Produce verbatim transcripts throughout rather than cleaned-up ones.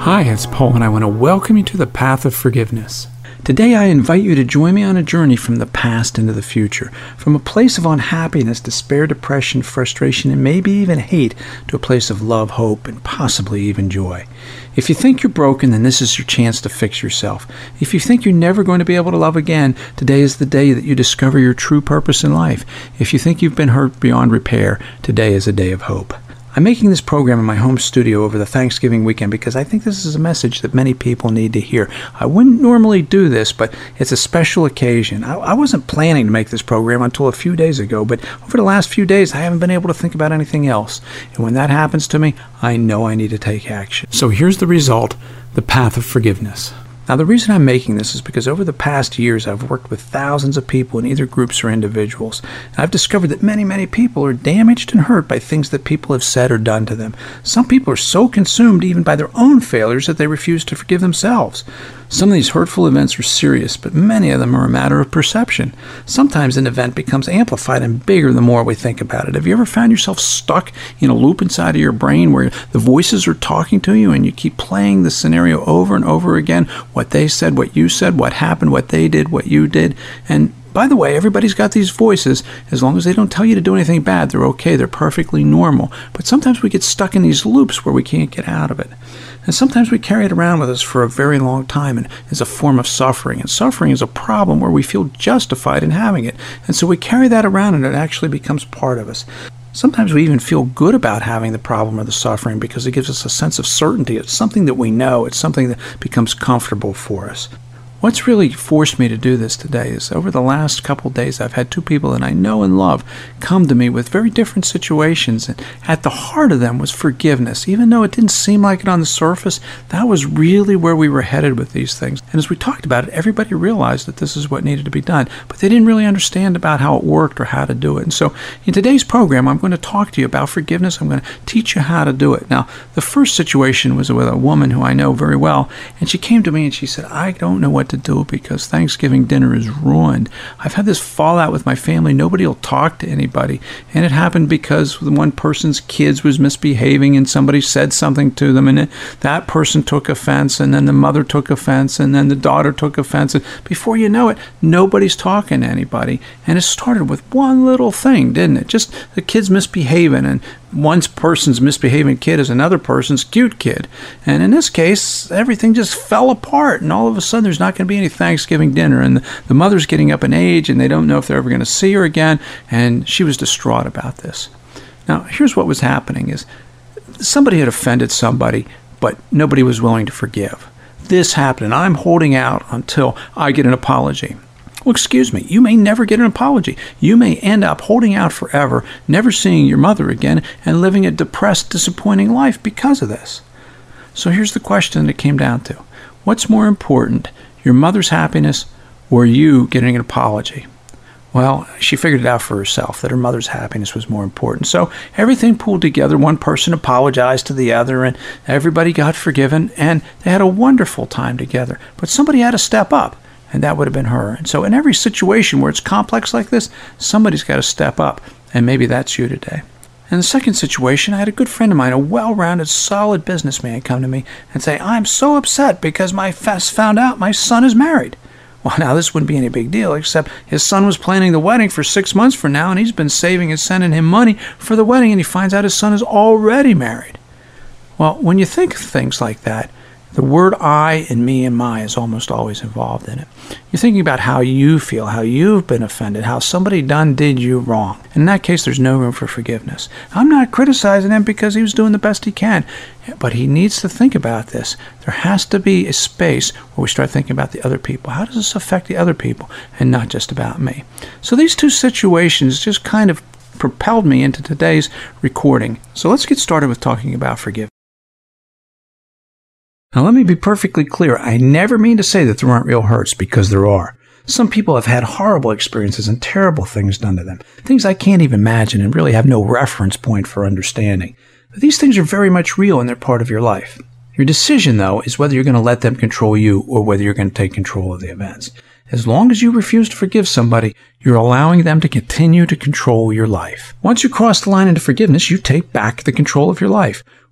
Hi, it's Paul, and I want to welcome you to the Path of Forgiveness. Today I invite you to join me on a journey from the past into the future, from a place of unhappiness, despair, depression, frustration, and maybe even hate, to a place of love, hope, and possibly even joy. If you think you're broken, then this is your chance to fix yourself. If you think you're never going to be able to love again, today is the day that you discover your true purpose in life. If you think you've been hurt beyond repair, today is a day of hope. I'm making this program in my home studio over the Thanksgiving weekend because I think this is a message that many people need to hear. I wouldn't normally do this, but it's a special occasion. I, I wasn't planning to make this program until a few days ago, but over the last few days, I haven't been able to think about anything else. And when that happens to me, I know I need to take action. So here's the result, the path of forgiveness. Now, the reason I'm making this is because over the past years, I've worked with thousands of people in either groups or individuals. And I've discovered that many, many people are damaged and hurt by things that people have said or done to them. Some people are so consumed even by their own failures that they refuse to forgive themselves. Some of these hurtful events are serious, but many of them are a matter of perception. Sometimes an event becomes amplified and bigger the more we think about it. Have you ever found yourself stuck in a loop inside of your brain where the voices are talking to you and you keep playing the scenario over and over again? What they said, what you said, what happened, what they did, what you did. And by the way, everybody's got these voices. As long as they don't tell you to do anything bad, they're okay. They're perfectly normal. But sometimes we get stuck in these loops where we can't get out of it. And sometimes we carry it around with us for a very long time, and it's a form of suffering. And suffering is a problem where we feel justified in having it. And so we carry that around, and it actually becomes part of us. Sometimes we even feel good about having the problem or the suffering because it gives us a sense of certainty. It's something that we know. It's something that becomes comfortable for us. What's really forced me to do this today is over the last couple days, I've had two people that I know and love come to me with very different situations. And at the heart of them was forgiveness. Even though it didn't seem like it on the surface, that was really where we were headed with these things. And as we talked about it, everybody realized that this is what needed to be done. But they didn't really understand about how it worked or how to do it. And so in today's program, I'm going to talk to you about forgiveness. I'm going to teach you how to do it. Now, the first situation was with a woman who I know very well. And she came to me and she said, I don't know what to do because Thanksgiving dinner is ruined. I've had this fallout with my family. Nobody will talk to anybody. And it happened because one person's kids was misbehaving and somebody said something to them, and it, that person took offense, and then the mother took offense, and then the daughter took offense. And before you know it, nobody's talking to anybody. And it started with one little thing, didn't it? Just the kids misbehaving, and one person's misbehaving kid is another person's cute kid. And in this case, everything just fell apart, and all of a sudden there's not going to be any Thanksgiving dinner, and the, the mother's getting up in age, and they don't know if they're ever going to see her again, and she was distraught about this. Now, here's what was happening is somebody had offended somebody, but nobody was willing to forgive. This happened, and I'm holding out until I get an apology. Well, excuse me, you may never get an apology. You may end up holding out forever, never seeing your mother again, and living a depressed, disappointing life because of this. So here's the question that it came down to. What's more important, your mother's happiness or you getting an apology? Well, she figured it out for herself, that her mother's happiness was more important. So everything pulled together. One person apologized to the other, and everybody got forgiven, and they had a wonderful time together. But somebody had to step up. And that would have been her. And so in every situation where it's complex like this, somebody's got to step up. And maybe that's you today. In the second situation, I had a good friend of mine, a well-rounded, solid businessman, come to me and say, I'm so upset because my fest found out my son is married. Well, now this wouldn't be any big deal, except his son was planning the wedding for six months from now, and he's been saving and sending him money for the wedding, and he finds out his son is already married. Well, when you think of things like that, the word I and me and my is almost always involved in it. You're thinking about how you feel, how you've been offended, how somebody done did you wrong. And in that case, there's no room for forgiveness. I'm not criticizing him because he was doing the best he can, but he needs to think about this. There has to be a space where we start thinking about the other people. How does this affect the other people and not just about me? So these two situations just kind of propelled me into today's recording. So let's get started with talking about forgiveness. Now, let me be perfectly clear. I never mean to say that there aren't real hurts, because there are. Some people have had horrible experiences and terrible things done to them, things I can't even imagine and really have no reference point for understanding. But these things are very much real and they're part of your life. Your decision, though, is whether you're going to let them control you or whether you're going to take control of the events. As long as you refuse to forgive somebody, you're allowing them to continue to control your life. Once you cross the line into forgiveness, you take back the control of your life.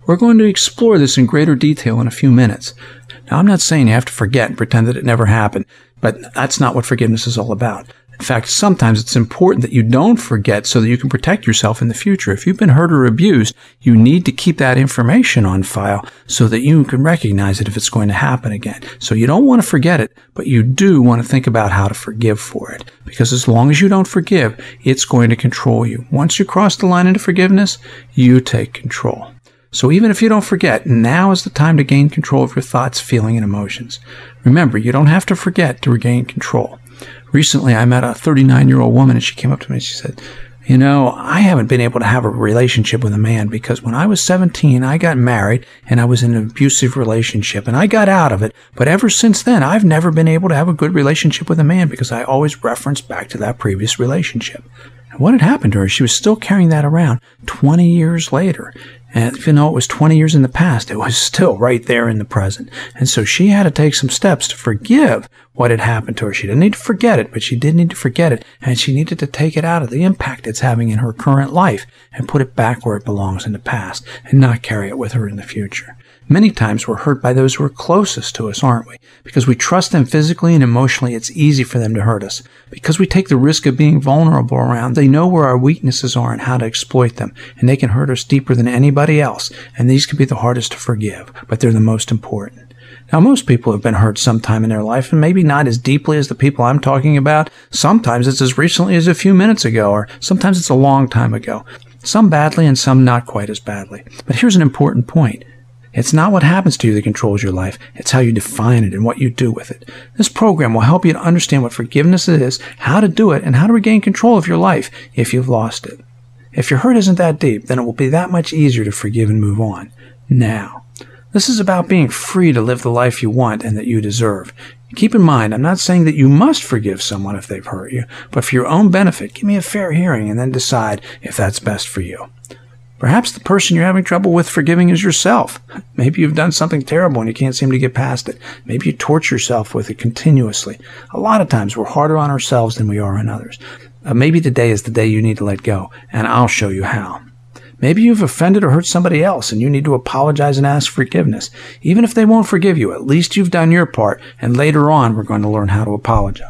We're going to explore this in greater detail in a few minutes. Now, I'm not saying you have to forget and pretend that it never happened, but that's not what forgiveness is all about. In fact, sometimes it's important that you don't forget so that you can protect yourself in the future. If you've been hurt or abused, you need to keep that information on file so that you can recognize it if it's going to happen again. So you don't want to forget it, but you do want to think about how to forgive for it. Because as long as you don't forgive, it's going to control you. Once you cross the line into forgiveness, you take control. So even if you don't forget, now is the time to gain control of your thoughts, feelings, and emotions. Remember, you don't have to forget to regain control. Recently, I met a thirty-nine-year-old woman, and she came up to me and she said, you know, I haven't been able to have a relationship with a man because when I was seventeen, I got married and I was in an abusive relationship and I got out of it. But ever since then, I've never been able to have a good relationship with a man because I always reference back to that previous relationship. And what had happened to her? She was still carrying that around twenty years later. And even though it was twenty years in the past, it was still right there in the present. And so she had to take some steps to forgive what had happened to her. She didn't need to forget it, but she did need to forget it. And she needed to take it out of the impact it's having in her current life and put it back where it belongs in the past and not carry it with her in the future. Many times we're hurt by those who are closest to us, aren't we? Because we trust them physically and emotionally, it's easy for them to hurt us. Because we take the risk of being vulnerable around, they know where our weaknesses are and how to exploit them, and they can hurt us deeper than anybody else, and these can be the hardest to forgive, but they're the most important. Now, most people have been hurt sometime in their life, and maybe not as deeply as the people I'm talking about. Sometimes it's as recently as a few minutes ago, or sometimes it's a long time ago. Some badly and some not quite as badly. But here's an important point. It's not what happens to you that controls your life. It's how you define it and what you do with it. This program will help you to understand what forgiveness is, how to do it, and how to regain control of your life if you've lost it. If your hurt isn't that deep, then it will be that much easier to forgive and move on. Now, this is about being free to live the life you want and that you deserve. Keep in mind, I'm not saying that you must forgive someone if they've hurt you, but for your own benefit, give me a fair hearing and then decide if that's best for you. Perhaps the person you're having trouble with forgiving is yourself. Maybe you've done something terrible and you can't seem to get past it. Maybe you torture yourself with it continuously. A lot of times we're harder on ourselves than we are on others. Uh, maybe today is the day you need to let go, and I'll show you how. Maybe you've offended or hurt somebody else and you need to apologize and ask forgiveness. Even if they won't forgive you, at least you've done your part, and later on we're going to learn how to apologize.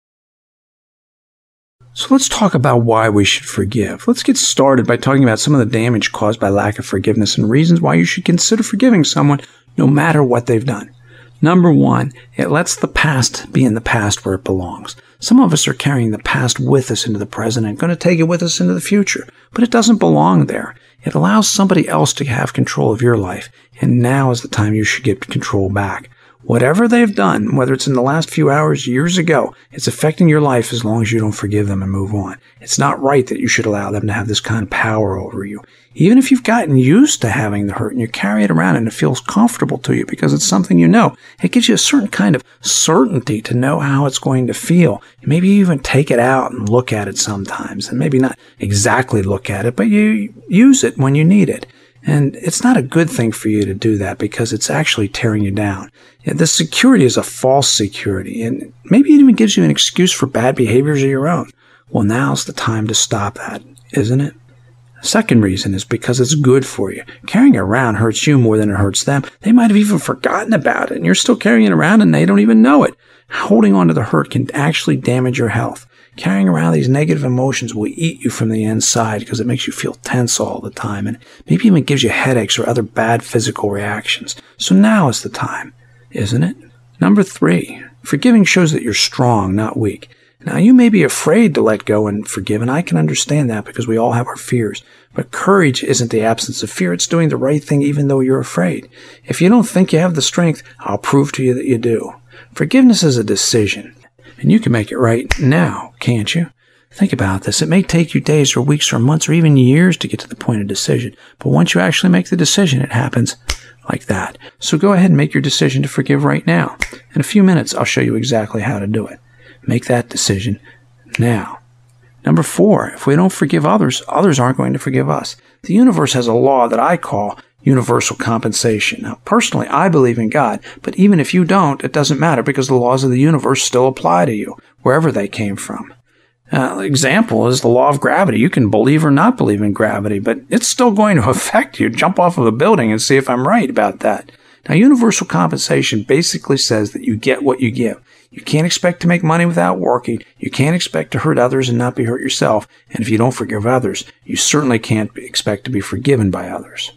So let's talk about why we should forgive. Let's get started by talking about some of the damage caused by lack of forgiveness and reasons why you should consider forgiving someone no matter what they've done. Number one, it lets the past be in the past where it belongs. Some of us are carrying the past with us into the present and going to take it with us into the future, but it doesn't belong there. It allows somebody else to have control of your life, and now is the time you should get control back. Whatever they've done, whether it's in the last few hours, years ago, it's affecting your life as long as you don't forgive them and move on. It's not right that you should allow them to have this kind of power over you. Even if you've gotten used to having the hurt and you carry it around and it feels comfortable to you because it's something you know, it gives you a certain kind of certainty to know how it's going to feel. Maybe you even take it out and look at it sometimes, and maybe not exactly look at it, but you use it when you need it. And it's not a good thing for you to do that because it's actually tearing you down. The security is a false security, and maybe it even gives you an excuse for bad behaviors of your own. Well, now's the time to stop that, isn't it? The second reason is because it's good for you. Carrying it around hurts you more than it hurts them. They might have even forgotten about it, and you're still carrying it around and they don't even know it. Holding on to the hurt can actually damage your health. Carrying around these negative emotions will eat you from the inside because it makes you feel tense all the time, and maybe even gives you headaches or other bad physical reactions. So now is the time, isn't it? Number three, forgiving shows that you're strong, not weak. Now, you may be afraid to let go and forgive, and I can understand that because we all have our fears. But courage isn't the absence of fear. It's doing the right thing even though you're afraid. If you don't think you have the strength, I'll prove to you that you do. Forgiveness is a decision. And you can make it right now, can't you? Think about this. It may take you days or weeks or months or even years to get to the point of decision. But once you actually make the decision, it happens like that. So go ahead and make your decision to forgive right now. In a few minutes, I'll show you exactly how to do it. Make that decision now. Number four, if we don't forgive others, others aren't going to forgive us. The universe has a law that I call universal compensation. Now, personally, I believe in God, but even if you don't, it doesn't matter because the laws of the universe still apply to you, wherever they came from. Uh, example is the law of gravity. You can believe or not believe in gravity, but it's still going to affect you. Jump off of a building and see if I'm right about that. Now, universal compensation basically says that you get what you give. You can't expect to make money without working. You can't expect to hurt others and not be hurt yourself. And if you don't forgive others, you certainly can't expect to be forgiven by others.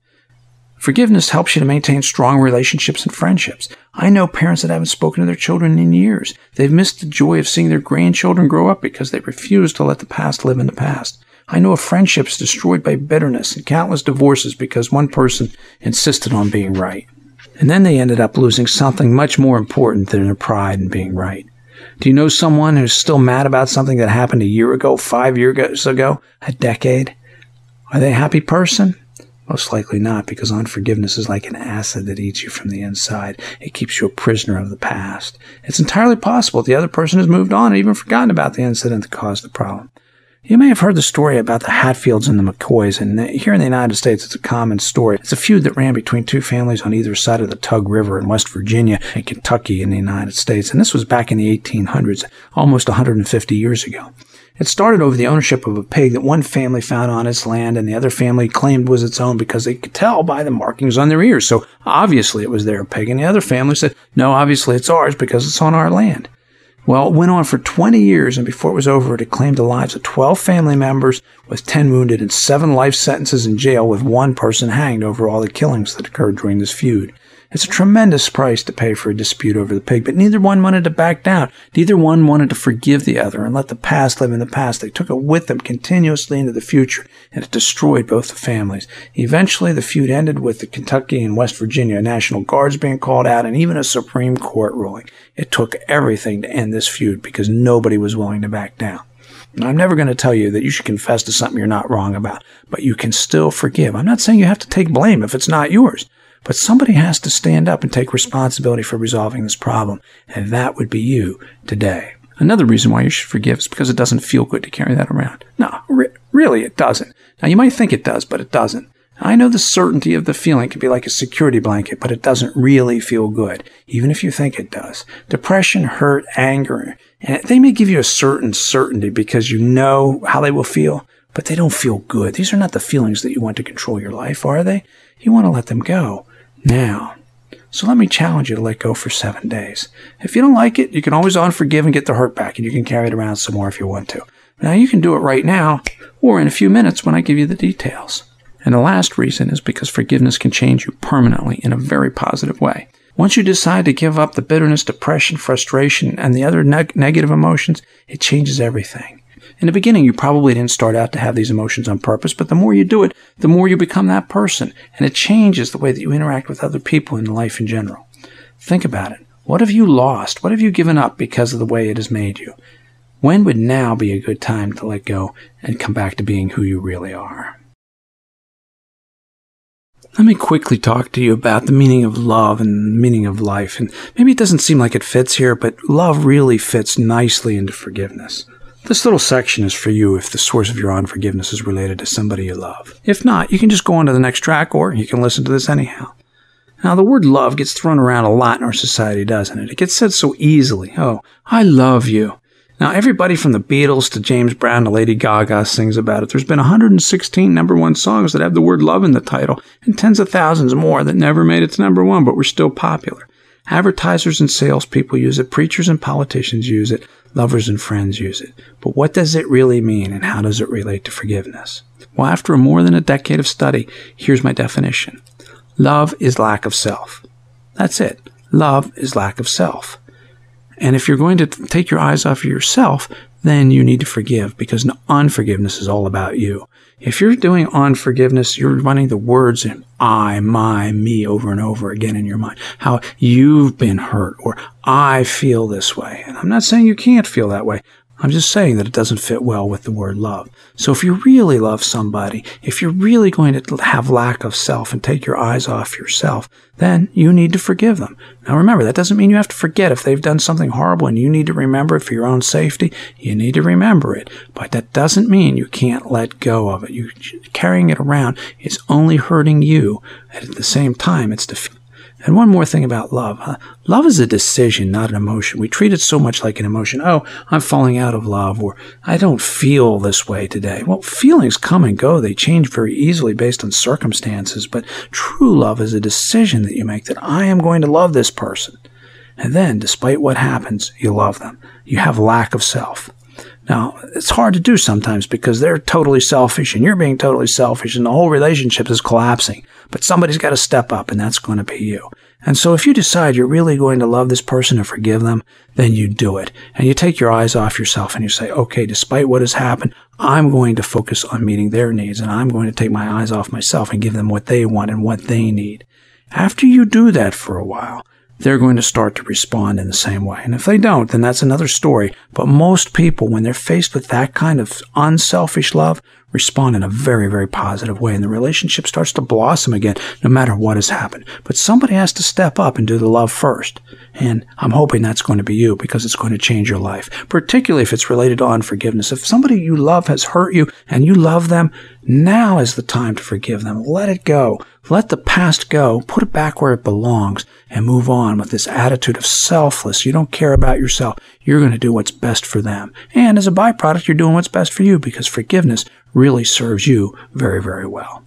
Forgiveness helps you to maintain strong relationships and friendships. I know parents that haven't spoken to their children in years. They've missed the joy of seeing their grandchildren grow up because they refuse to let the past live in the past. I know of friendships destroyed by bitterness and countless divorces because one person insisted on being right. And then they ended up losing something much more important than their pride in being right. Do you know someone who's still mad about something that happened a year ago, five years ago, a decade? Are they a happy person? Most likely not, because unforgiveness is like an acid that eats you from the inside. It keeps you a prisoner of the past. It's entirely possible the other person has moved on and even forgotten about the incident that caused the problem. You may have heard the story about the Hatfields and the McCoys, and here in the United States it's a common story. It's a feud that ran between two families on either side of the Tug River in West Virginia and Kentucky in the United States, and this was back in the eighteen hundreds, almost one hundred fifty years ago. It started over the ownership of a pig that one family found on its land and the other family claimed was its own because they could tell by the markings on their ears. So obviously it was their pig. And the other family said, no, obviously it's ours because it's on our land. Well, it went on for twenty years, and before it was over, it claimed the lives of twelve family members with ten wounded and seven life sentences in jail with one person hanged over all the killings that occurred during this feud. It's a tremendous price to pay for a dispute over the pig, but neither one wanted to back down. Neither one wanted to forgive the other and let the past live in the past. They took it with them continuously into the future, and it destroyed both the families. Eventually, the feud ended with the Kentucky and West Virginia National Guards being called out and even a Supreme Court ruling. It took everything to end this feud because nobody was willing to back down. Now, I'm never going to tell you that you should confess to something you're not wrong about, but you can still forgive. I'm not saying you have to take blame if it's not yours. But somebody has to stand up and take responsibility for resolving this problem, and that would be you today. Another reason why you should forgive is because it doesn't feel good to carry that around. No, re- really it doesn't. Now, you might think it does, but it doesn't. I know the certainty of the feeling can be like a security blanket, but it doesn't really feel good, even if you think it does. Depression, hurt, anger, and they may give you a certain certainty because you know how they will feel, but they don't feel good. These are not the feelings that you want to control your life, are they? You want to let them go now. So let me challenge you to let go for seven days. If you don't like it, you can always unforgive and get the hurt back, and you can carry it around some more if you want to. Now, you can do it right now or in a few minutes when I give you the details. And the last reason is because forgiveness can change you permanently in a very positive way. Once you decide to give up the bitterness, depression, frustration, and the other neg- negative emotions, it changes everything. In the beginning, you probably didn't start out to have these emotions on purpose, but the more you do it, the more you become that person, and it changes the way that you interact with other people in life in general. Think about it. What have you lost? What have you given up because of the way it has made you? When would now be a good time to let go and come back to being who you really are? Let me quickly talk to you about the meaning of love and the meaning of life. And maybe it doesn't seem like it fits here, but love really fits nicely into forgiveness. This little section is for you if the source of your unforgiveness is related to somebody you love. If not, you can just go on to the next track, or you can listen to this anyhow. Now, the word love gets thrown around a lot in our society, doesn't it? It gets said so easily. Oh, I love you. Now, everybody from the Beatles to James Brown to Lady Gaga sings about it. There's been one hundred sixteen number one songs that have the word love in the title, and tens of thousands more that never made it to number one, but were still popular. Advertisers and salespeople use it. Preachers and politicians use it. Lovers and friends use it. But what does it really mean, and how does it relate to forgiveness? Well, after more than a decade of study, here's my definition. Love is lack of self. That's it. Love is lack of self. And if you're going to take your eyes off of yourself, then you need to forgive, because unforgiveness is all about you. If you're doing unforgiveness, you're running the words in I, my, me over and over again in your mind. How you've been hurt, or I feel this way. And I'm not saying you can't feel that way. I'm just saying that it doesn't fit well with the word love. So if you really love somebody, if you're really going to have lack of self and take your eyes off yourself, then you need to forgive them. Now remember, that doesn't mean you have to forget if they've done something horrible and you need to remember it for your own safety. You need to remember it. But that doesn't mean you can't let go of it. You carrying it around is only hurting you. And at the same time, it's defeating. And one more thing about love. Huh? Love is a decision, not an emotion. We treat it so much like an emotion. Oh, I'm falling out of love, or I don't feel this way today. Well, feelings come and go. They change very easily based on circumstances. But true love is a decision that you make that I am going to love this person. And then, despite what happens, you love them. You have lack of self. Now, it's hard to do sometimes because they're totally selfish and you're being totally selfish and the whole relationship is collapsing. But somebody's got to step up, and that's going to be you. And so if you decide you're really going to love this person and forgive them, then you do it. And you take your eyes off yourself and you say, okay, despite what has happened, I'm going to focus on meeting their needs, and I'm going to take my eyes off myself and give them what they want and what they need. After you do that for a while, they're going to start to respond in the same way. And if they don't, then that's another story. But most people, when they're faced with that kind of unselfish love, respond in a very, very positive way. And the relationship starts to blossom again, no matter what has happened. But somebody has to step up and do the love first. And I'm hoping that's going to be you, because it's going to change your life, particularly if it's related to unforgiveness. If somebody you love has hurt you and you love them, now is the time to forgive them. Let it go. Let the past go. Put it back where it belongs and move on with this attitude of selfless. You don't care about yourself. You're going to do what's best for them. And as a byproduct, you're doing what's best for you, because forgiveness really serves you very, very well.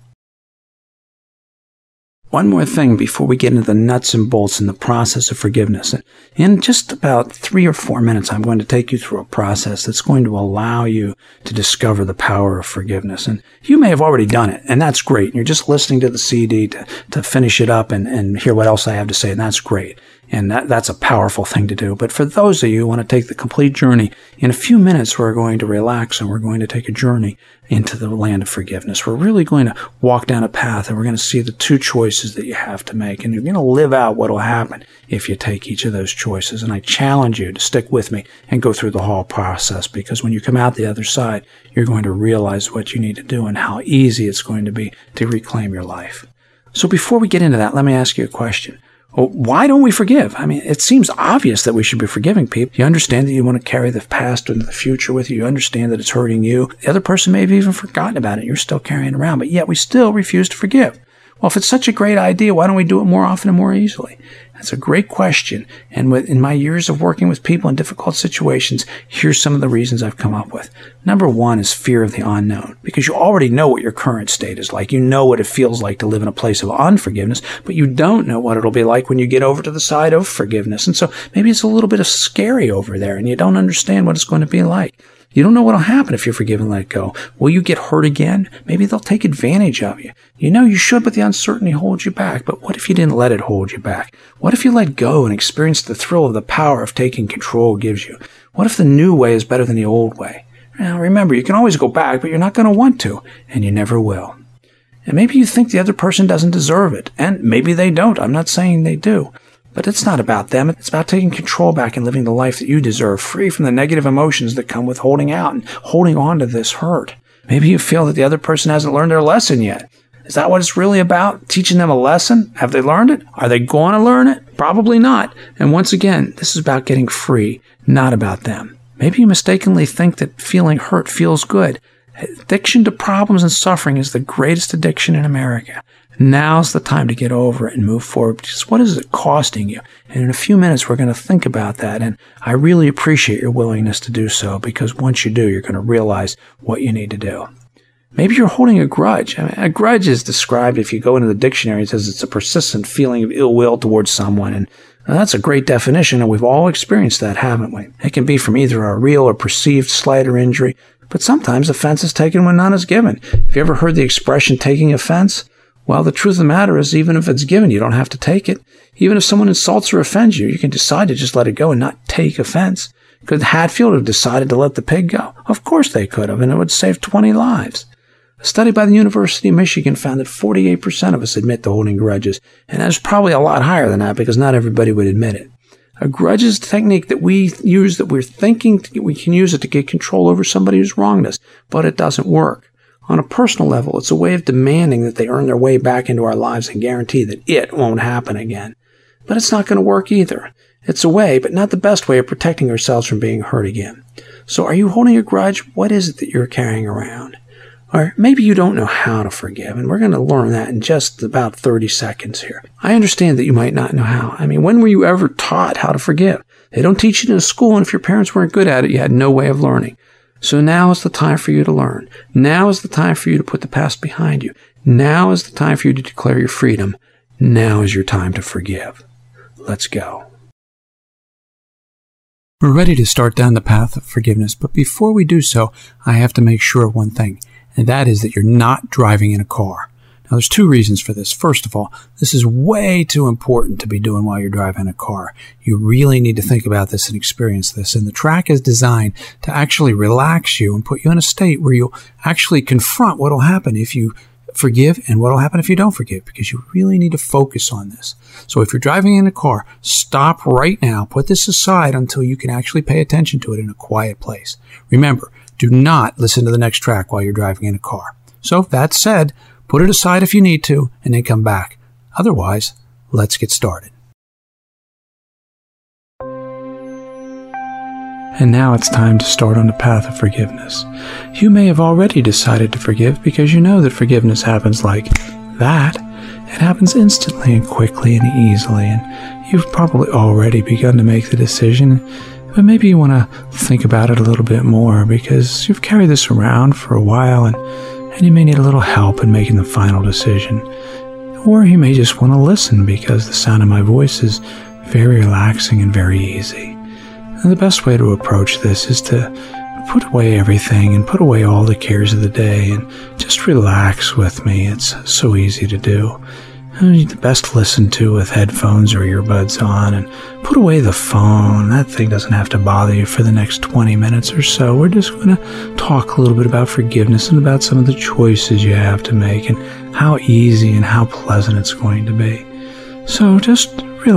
One more thing before we get into the nuts and bolts in the process of forgiveness. In just about three or four minutes, I'm going to take you through a process that's going to allow you to discover the power of forgiveness. And you may have already done it, and that's great. You're just listening to the C D to, to finish it up and, and hear what else I have to say, and that's great. And that, that's a powerful thing to do. But for those of you who want to take the complete journey, in a few minutes we're going to relax and we're going to take a journey into the land of forgiveness. We're really going to walk down a path, and we're going to see the two choices that you have to make. And you're going to live out what will happen if you take each of those choices. And I challenge you to stick with me and go through the whole process, because when you come out the other side, you're going to realize what you need to do and how easy it's going to be to reclaim your life. So before we get into that, let me ask you a question. Well, why don't we forgive? I mean, it seems obvious that we should be forgiving people. You understand that you want to carry the past into the future with you. You understand that it's hurting you. The other person may have even forgotten about it. You're still carrying it around, but yet we still refuse to forgive. Well, if it's such a great idea, why don't we do it more often and more easily? That's a great question. And with, in my years of working with people in difficult situations, here's some of the reasons I've come up with. Number one is fear of the unknown, because you already know what your current state is like. You know what it feels like to live in a place of unforgiveness, but you don't know what it'll be like when you get over to the side of forgiveness. And so maybe it's a little bit of scary over there, and you don't understand what it's going to be like. You don't know what will happen if you forgive and let it go. Will you get hurt again? Maybe they'll take advantage of you. You know you should, but the uncertainty holds you back. But what if you didn't let it hold you back? What if you let go and experience the thrill of the power of taking control gives you? What if the new way is better than the old way? Now, remember, you can always go back, but you're not going to want to, and you never will. And maybe you think the other person doesn't deserve it, and maybe they don't. I'm not saying they do. But it's not about them. It's about taking control back and living the life that you deserve, free from the negative emotions that come with holding out and holding on to this hurt. Maybe you feel that the other person hasn't learned their lesson yet. Is that what it's really about? Teaching them a lesson? Have they learned it? Are they going to learn it? Probably not. And once again, this is about getting free, not about them. Maybe you mistakenly think that feeling hurt feels good. Addiction to problems and suffering is the greatest addiction in America. Now's the time to get over it and move forward. Because what is it costing you? And in a few minutes, we're going to think about that. And I really appreciate your willingness to do so, because once you do, you're going to realize what you need to do. Maybe you're holding a grudge. I mean, a grudge is described, if you go into the dictionary, it says it's a persistent feeling of ill will towards someone. And that's a great definition, and we've all experienced that, haven't we? It can be from either a real or perceived slight or injury, but sometimes offense is taken when none is given. Have you ever heard the expression, taking offense? Well, the truth of the matter is, even if it's given, you don't have to take it. Even if someone insults or offends you, you can decide to just let it go and not take offense. Could Hatfield have decided to let the pig go? Of course they could have, and it would save twenty lives. A study by the University of Michigan found that forty-eight percent of us admit to holding grudges, and that's probably a lot higher than that, because not everybody would admit it. A grudge is a technique that we use, that we're thinking we can use it to get control over somebody who's wronged us, but it doesn't work. On a personal level, it's a way of demanding that they earn their way back into our lives and guarantee that it won't happen again. But it's not going to work either. It's a way, but not the best way, of protecting ourselves from being hurt again. So are you holding a grudge? What is it that you're carrying around? Or maybe you don't know how to forgive, and we're going to learn that in just about thirty seconds here. I understand that you might not know how. I mean, when were you ever taught how to forgive? They don't teach it in a school, and if your parents weren't good at it, you had no way of learning. So now is the time for you to learn. Now is the time for you to put the past behind you. Now is the time for you to declare your freedom. Now is your time to forgive. Let's go. We're ready to start down the path of forgiveness, but before we do so, I have to make sure of one thing, and that is that you're not driving in a car. Now, there's two reasons for this. First of all, this is way too important to be doing while you're driving a car. You really need to think about this and experience this. And the track is designed to actually relax you and put you in a state where you'll actually confront what will happen if you forgive and what will happen if you don't forgive, because you really need to focus on this. So if you're driving in a car, stop right now. Put this aside until you can actually pay attention to it in a quiet place. Remember, do not listen to the next track while you're driving in a car. So that said, put it aside if you need to, and then come back. Otherwise, let's get started. And now it's time to start on the path of forgiveness. You may have already decided to forgive because you know that forgiveness happens like that. It happens instantly and quickly and easily, and you've probably already begun to make the decision. But maybe you want to think about it a little bit more because you've carried this around for a while, and and you may need a little help in making the final decision. Or you may just want to listen because the sound of my voice is very relaxing and very easy. And the best way to approach this is to put away everything and put away all the cares of the day and just relax with me. It's so easy to do. And the best listen to with headphones or earbuds on, and put away the phone. That thing doesn't have to bother you for the next twenty minutes or so. We're just going to talk a little bit about forgiveness and about some of the choices you have to make and how easy and how pleasant it's going to be. So just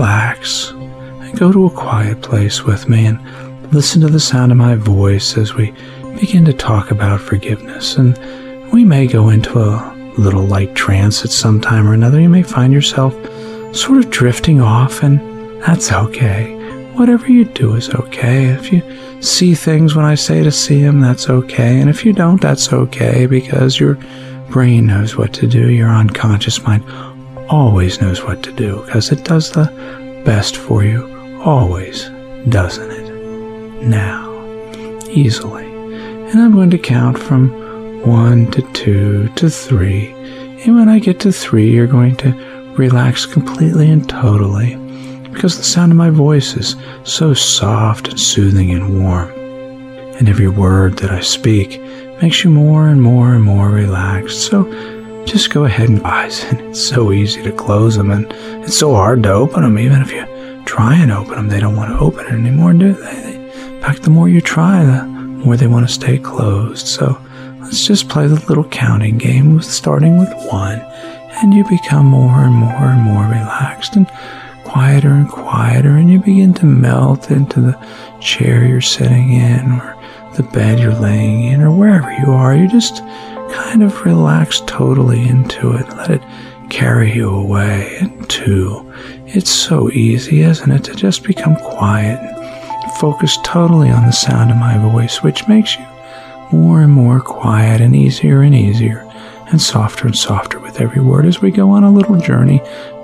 relax and go to a quiet place with me and listen to the sound of my voice as we begin to talk about forgiveness. And we may go into a little light trance at some time or another. You may find yourself sort of drifting off, and that's okay. Whatever you do is okay. If you see things when I say to see them, that's okay. And if you don't, that's okay, because your brain knows what to do. Your unconscious mind always knows what to do because it does the best for you. Always, doesn't it? Now, easily. And I'm going to count from one to two to three. And when I get to three, you're going to relax completely and totally, because the sound of my voice is so soft and soothing and warm. And every word that I speak makes you more and more and more relaxed. So just go ahead and eyes. And it's so easy to close them, and it's so hard to open them. Even if you try and open them, they don't want to open it anymore, do they? In fact, the more you try, the more they want to stay closed. So let's just play the little counting game with starting with one, and you become more and more and more relaxed and quieter and quieter, and you begin to melt into the chair you're sitting in or the bed you're laying in or wherever you are. You just kind of relax totally into it. Let it carry you away. And two, it's so easy, isn't it, to just become quiet and focus totally on the sound of my voice, which makes you more and more quiet and easier and easier and softer and softer with every word as we go on a little journey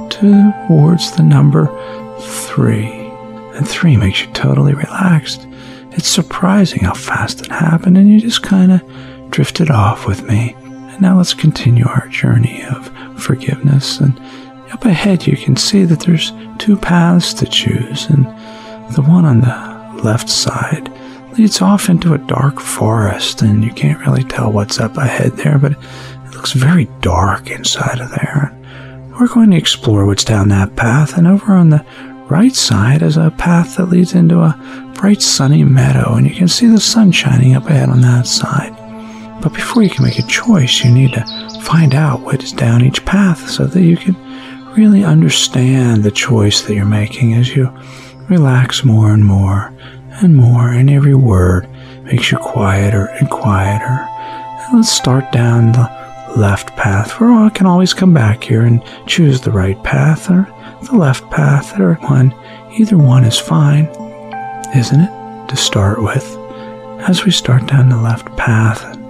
towards the number three. And three makes you totally relaxed. It's surprising how fast it happened, and you just kind of drifted off with me. And now let's continue our journey of forgiveness. And up ahead you can see that there's two paths to choose, and the one on the left side leads off into a dark forest, and you can't really tell what's up ahead there, but it looks very dark inside of there. We're going to explore what's down that path, and over on the right side is a path that leads into a bright sunny meadow, and you can see the sun shining up ahead on that side. But before you can make a choice, you need to find out what is down each path so that you can really understand the choice that you're making as you relax more and more and more, and every word makes you quieter and quieter. And let's start down the left path. We all can always come back here and choose the right path or the left path or one. Either one is fine, isn't it, to start with? As we start down the left path and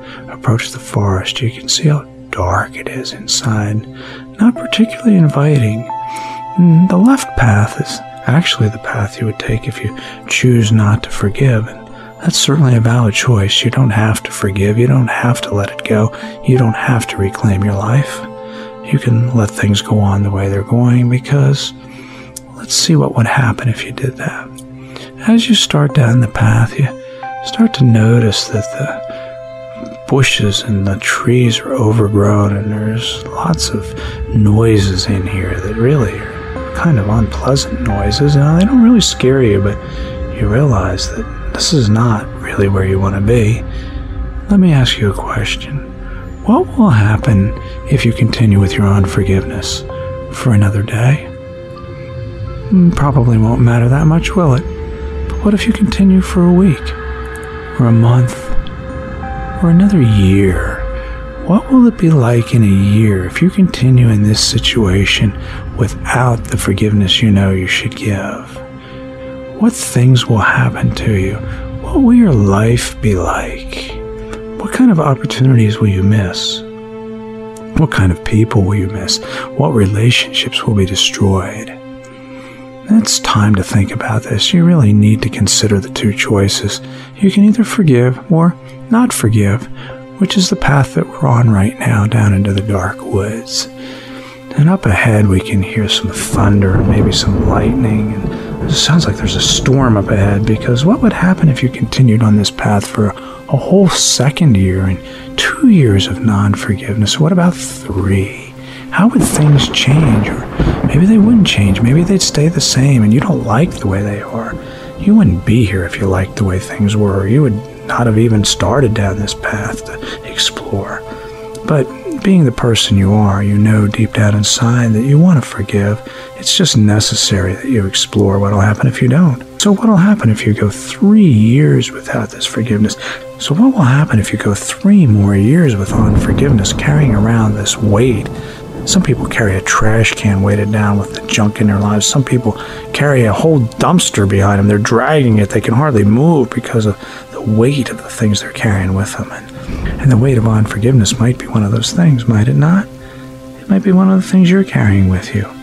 approach the forest, you can see how dark it is inside. Not particularly inviting. The left path is actually the path you would take if you choose not to forgive. And that's certainly a valid choice. You don't have to forgive. You don't have to let it go. You don't have to reclaim your life. You can let things go on the way they're going, because let's see what would happen if you did that. As you start down the path, you start to notice that the bushes and the trees are overgrown, and there's lots of noises in here that really are kind of unpleasant noises. Now, they don't really scare you, but you realize that this is not really where you want to be. Let me ask you a question. What will happen if you continue with your unforgiveness for another day? Probably won't matter that much, will it? But what if you continue for a week, or a month, or another year? What will it be like in a year if you continue in this situation without the forgiveness you know you should give? What things will happen to you? What will your life be like? What kind of opportunities will you miss? What kind of people will you miss? What relationships will be destroyed? It's time to think about this. You really need to consider the two choices. You can either forgive or not forgive, which is the path that we're on right now, down into the dark woods. And up ahead we can hear some thunder, maybe some lightning, and it sounds like there's a storm up ahead, because what would happen if you continued on this path for a whole second year and two years of non-forgiveness? What about three? How would things change? Or maybe they wouldn't change. Maybe they'd stay the same, and you don't like the way they are. You wouldn't be here if you liked the way things were. You would not have even started down this path to explore. But being the person you are, you know deep down inside that you want to forgive. It's just necessary that you explore what will happen if you don't. So what will happen if you go three years without this forgiveness? So what will happen if you go three more years with unforgiveness, carrying around this weight? Some people carry a trash can weighted down with the junk in their lives. Some people carry a whole dumpster behind them. They're dragging it. They can hardly move because of the weight of the things they're carrying with them. And, and the weight of unforgiveness might be one of those things, might it not? It might be one of the things you're carrying with you.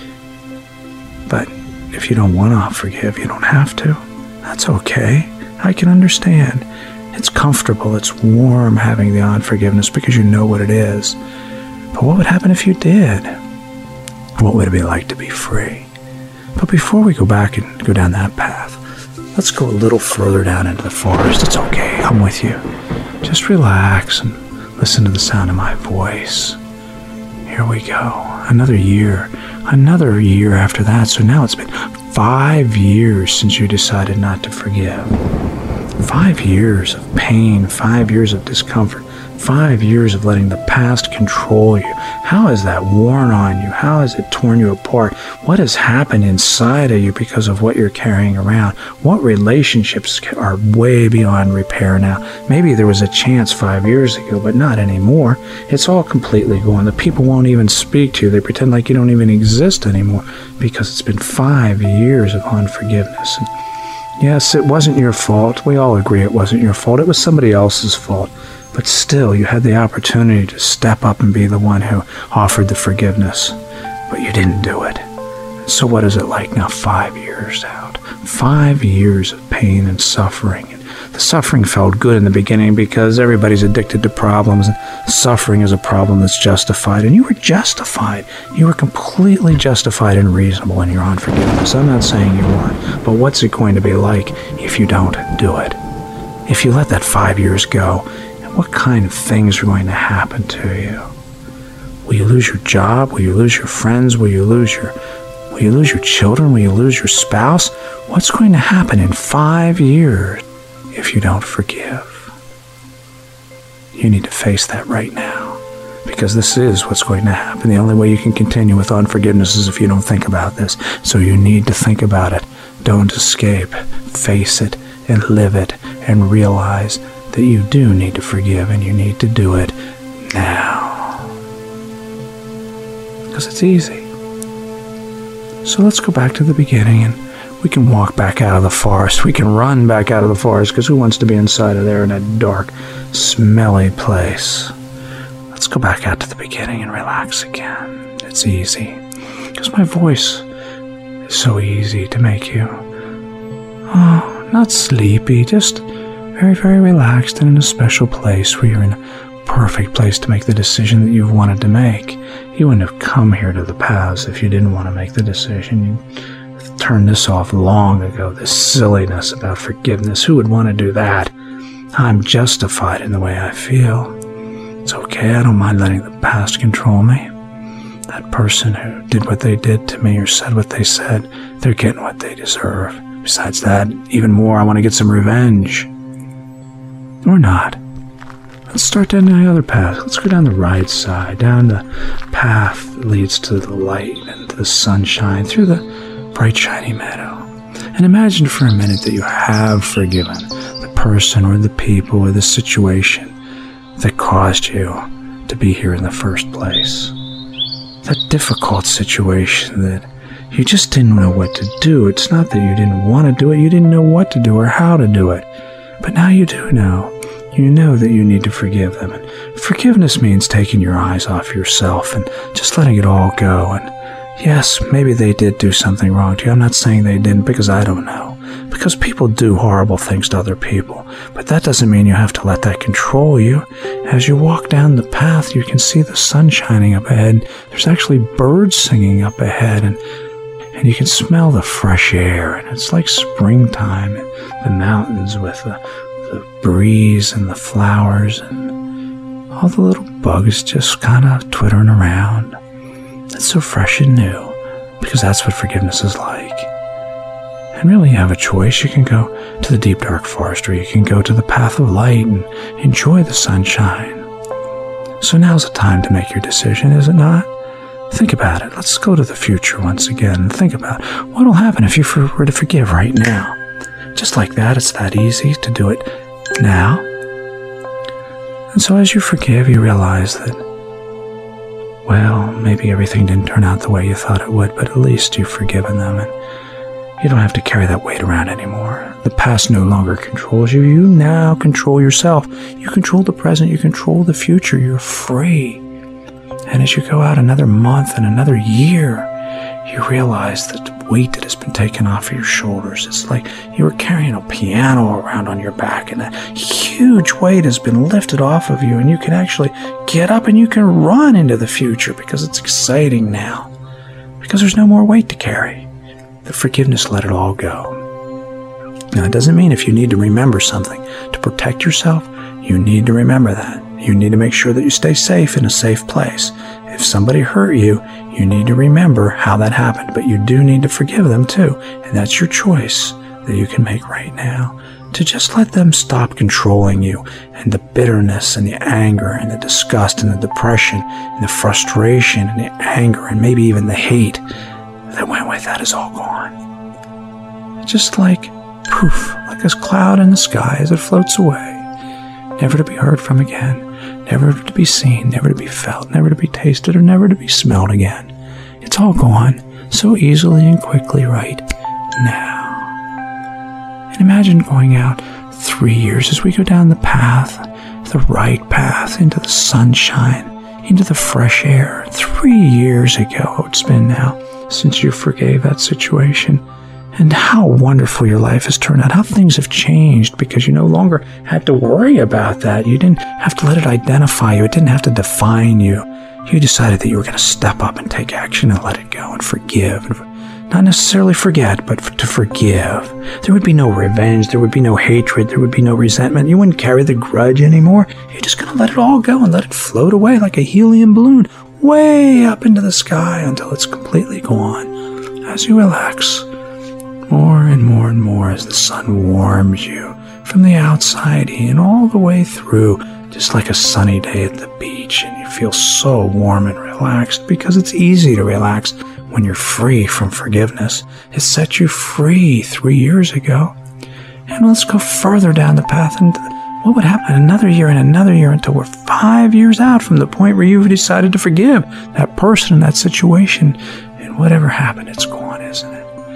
But if you don't want to forgive, you don't have to. That's okay. I can understand. It's comfortable. It's warm having the unforgiveness because you know what it is. But what would happen if you did? What would it be like to be free? But before we go back and go down that path, let's go a little further down into the forest. It's okay. I'm with you. Just relax and listen to the sound of my voice. Here we go. Another year. Another year after that. So now it's been five years since you decided not to forgive. Five years of pain. Five years of discomfort. Five years of letting the past control you. How has that worn on you? How has it torn you apart? What has happened inside of you because of what you're carrying around? What relationships are way beyond repair now? Maybe there was a chance five years ago, but not anymore. It's all completely gone. The people won't even speak to you. They pretend like you don't even exist anymore because it's been five years of unforgiveness. And yes, it wasn't your fault. We all agree it wasn't your fault. It was somebody else's fault. But still, you had the opportunity to step up and be the one who offered the forgiveness. But you didn't do it. So what is it like now, five years out? Five years of pain and suffering. And the suffering felt good in the beginning because everybody's addicted to problems. And suffering is a problem that's justified. And you were justified. You were completely justified and reasonable in your unforgiveness. I'm not saying you weren't. But what's it going to be like if you don't do it? If you let that five years go, what kind of things are going to happen to you? Will you lose your job? Will you lose your friends? Will you lose your will you lose your children? Will you lose your spouse? What's going to happen in five years if you don't forgive? You need to face that right now, because this is what's going to happen. The only way you can continue with unforgiveness is if you don't think about this. So you need to think about it. Don't escape. Face it and live it and realize that you do need to forgive, and you need to do it now. Because it's easy. So let's go back to the beginning and We can walk back out of the forest. We can run back out of the forest, because who wants to be inside of there in that dark, smelly place? Let's go back out to the beginning and relax again. It's easy, because my voice is so easy to make you, oh, not sleepy, just very, very relaxed and in a special place where you're in a perfect place to make the decision that you've wanted to make. You wouldn't have come here to the paths if you didn't want to make the decision. You'd turn this off long ago, this silliness about forgiveness. Who would want to do that? I'm justified in the way I feel. It's okay, I don't mind letting the past control me. That person who did what they did to me or said what they said, they're getting what they deserve. Besides that, even more, I want to get some revenge. Or not. Let's start down the other path. Let's go down the right side, down the path that leads to the light and to the sunshine, through the bright, shiny meadow. And imagine for a minute that you have forgiven the person or the people or the situation that caused you to be here in the first place. That difficult situation that you just didn't know what to do. It's not that you didn't want to do it, you didn't know what to do or how to do it. But now you do know. You know that you need to forgive them. And forgiveness means taking your eyes off yourself and just letting it all go. And yes, maybe they did do something wrong to you. I'm not saying they didn't, because I don't know. Because people do horrible things to other people. But that doesn't mean you have to let that control you. As you walk down the path, you can see the sun shining up ahead. There's actually birds singing up ahead. And, and you can smell the fresh air. And it's like springtime in the mountains with the, the breeze and the flowers and all the little bugs just kind of twittering around. It's so fresh and new, because that's what forgiveness is like. And really, you have a choice. You can go to the deep, dark forest, or you can go to the path of light and enjoy the sunshine. So now's the time to make your decision, is it not? Think about it. Let's go to the future once again and think about what will happen if you were to forgive right now. Just like that, it's that easy to do it now. And so as you forgive, you realize that, well, maybe everything didn't turn out the way you thought it would, but at least you've forgiven them, and you don't have to carry that weight around anymore. The past no longer controls you. You now control yourself. You control the present. You control the future. You're free. And as you go out another month and another year, you realize that the weight that has been taken off of your shoulders, it's like you were carrying a piano around on your back, and that huge weight has been lifted off of you, and you can actually get up and you can run into the future, because it's exciting now, because there's no more weight to carry. The forgiveness let it all go. Now, it doesn't mean if you need to remember something to protect yourself, you need to remember that. You need to make sure that you stay safe in a safe place. If somebody hurt you, you need to remember how that happened, but you do need to forgive them too. And that's your choice that you can make right now, to just let them stop controlling you, and the bitterness and the anger and the disgust and the depression and the frustration and the anger and maybe even the hate that went with that is all gone. Just like poof, like a cloud in the sky as it floats away, never to be heard from again, never to be seen, never to be felt, never to be tasted, or never to be smelled again. It's all gone so easily and quickly right now. And imagine going out three years as we go down the path, the right path, into the sunshine, into the fresh air. Three years ago it's been now since you forgave that situation. And how wonderful your life has turned out, how things have changed, because you no longer had to worry about that. You didn't have to let it identify you. It didn't have to define you. You decided that you were going to step up and take action and let it go and forgive. Not necessarily forget, but to forgive. There would be no revenge. There would be no hatred. There would be no resentment. You wouldn't carry the grudge anymore. You're just going to let it all go and let it float away like a helium balloon, way up into the sky until it's completely gone. As you relax, more and more and more, as the sun warms you from the outside in all the way through, just like a sunny day at the beach, and you feel so warm and relaxed, because it's easy to relax when you're free from forgiveness. It set you free three years ago. And let's go further down the path, and what would happen another year and another year until we're five years out from the point where you've decided to forgive that person and that situation, and whatever happened, it's gone, isn't it?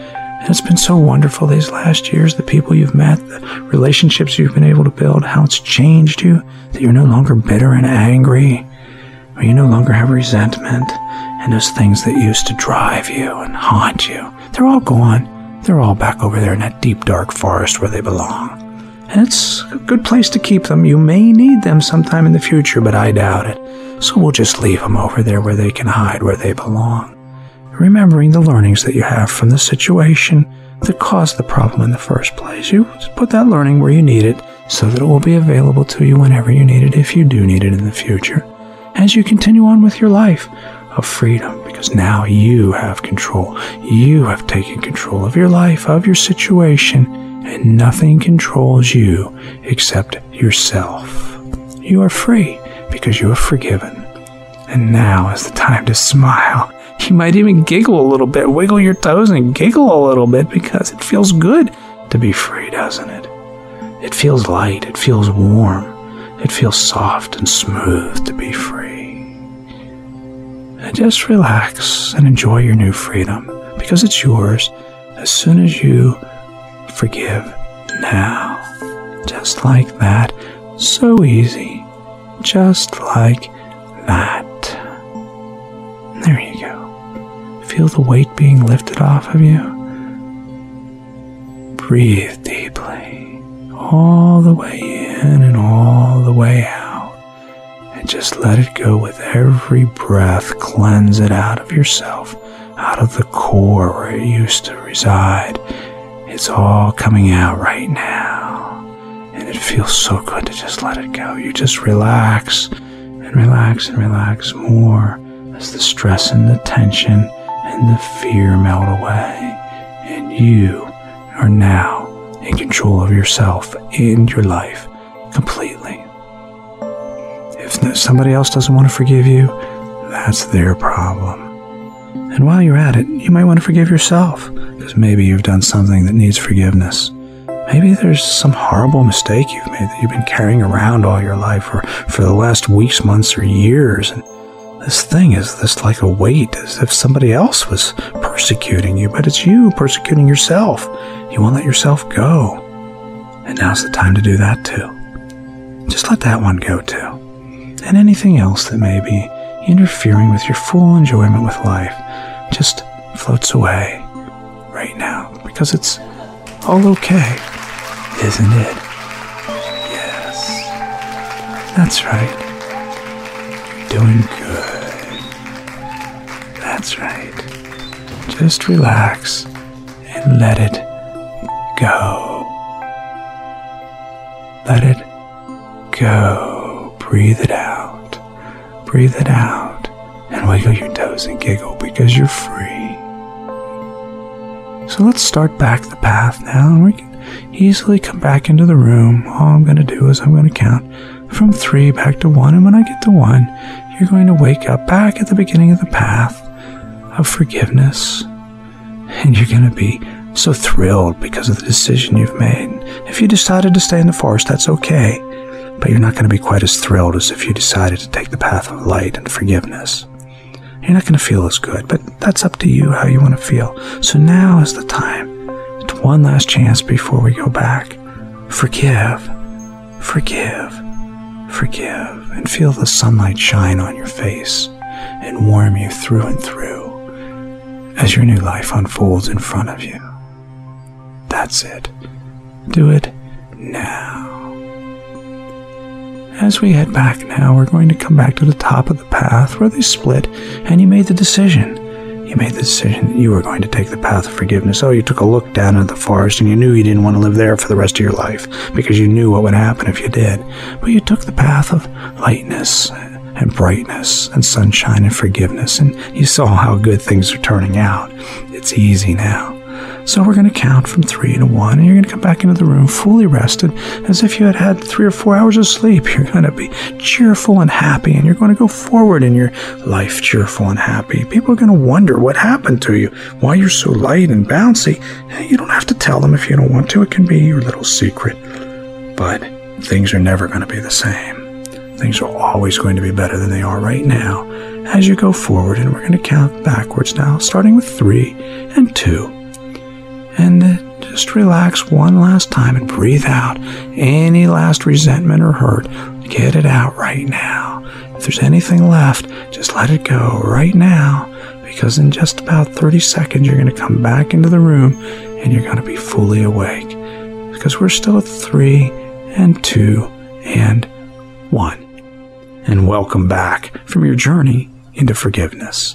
And it's been so wonderful these last years, the people you've met, the relationships you've been able to build, how it's changed you, that you're no longer bitter and angry, or you no longer have resentment, and those things that used to drive you and haunt you, they're all gone. They're all back over there in that deep, dark forest where they belong. And it's a good place to keep them. You may need them sometime in the future, but I doubt it. So we'll just leave them over there where they can hide, where they belong. Remembering the learnings that you have from the situation that caused the problem in the first place. You put that learning where you need it so that it will be available to you whenever you need it, if you do need it in the future, as you continue on with your life of freedom, because now you have control. You have taken control of your life, of your situation, and nothing controls you except yourself. You are free because you have forgiven. And now is the time to smile. You might even giggle a little bit, wiggle your toes and giggle a little bit, because it feels good to be free, doesn't it? It feels light, it feels warm, it feels soft and smooth to be free. And just relax and enjoy your new freedom, because it's yours as soon as you forgive now. Just like that. So easy. Just like that. There you go. Feel the weight being lifted off of you. Breathe deeply. All the way in and all the way out. And just let it go with every breath. Cleanse it out of yourself, out of the core where it used to reside. It's all coming out right now. And it feels so good to just let it go. You just relax and relax and relax more as the stress and the tension and the fear melt away. And you are now in control of yourself and your life completely. If somebody else doesn't want to forgive you, that's their problem. And while you're at it, you might want to forgive yourself, because maybe you've done something that needs forgiveness. Maybe there's some horrible mistake you've made that you've been carrying around all your life, or for the last weeks, months, or years. And this thing is this like a weight, as if somebody else was persecuting you, but it's you persecuting yourself. You won't let yourself go. And now's the time to do that too. Just let that one go too. And anything else that may be interfering with your full enjoyment with life just floats away right now, because it's all okay, isn't it? Yes. That's right. You're doing good. That's right. Just relax and let it go. Let it go. Breathe it out. Breathe it out. And wiggle your toes and giggle, because you're free. So let's start back the path now, and we can easily come back into the room. All I'm going to do is I'm going to count from three back to one, and when I get to one, you're going to wake up back at the beginning of the path of forgiveness, and you're going to be so thrilled because of the decision you've made. If you decided to stay in the forest, that's okay, but you're not going to be quite as thrilled as if you decided to take the path of light and forgiveness. You're not going to feel as good, but that's up to you how you want to feel. So now is the time. It's one last chance before we go back. Forgive, forgive, forgive, and feel the sunlight shine on your face and warm you through and through as your new life unfolds in front of you. That's it. Do it now. As we head back now, we're going to come back to the top of the path where they split, and you made the decision. You made the decision that you were going to take the path of forgiveness. Oh, you took a look down at the forest, and you knew you didn't want to live there for the rest of your life, because you knew what would happen if you did. But you took the path of lightness and brightness and sunshine and forgiveness, and you saw how good things are turning out. It's easy now. So we're going to count from three to one, and you're going to come back into the room fully rested, as if you had had three or four hours of sleep. You're going to be cheerful and happy, and you're going to go forward in your life cheerful and happy. People are going to wonder what happened to you, why you're so light and bouncy. You don't have to tell them if you don't want to. It can be your little secret. But things are never going to be the same. Things are always going to be better than they are right now as you go forward, and we're going to count backwards now, starting with three and two. And uh, just relax one last time and breathe out any last resentment or hurt. Get it out right now. If there's anything left, just let it go right now, because in just about thirty seconds, you're going to come back into the room and you're going to be fully awake, because we're still at three and two and one. And welcome back from your journey into forgiveness.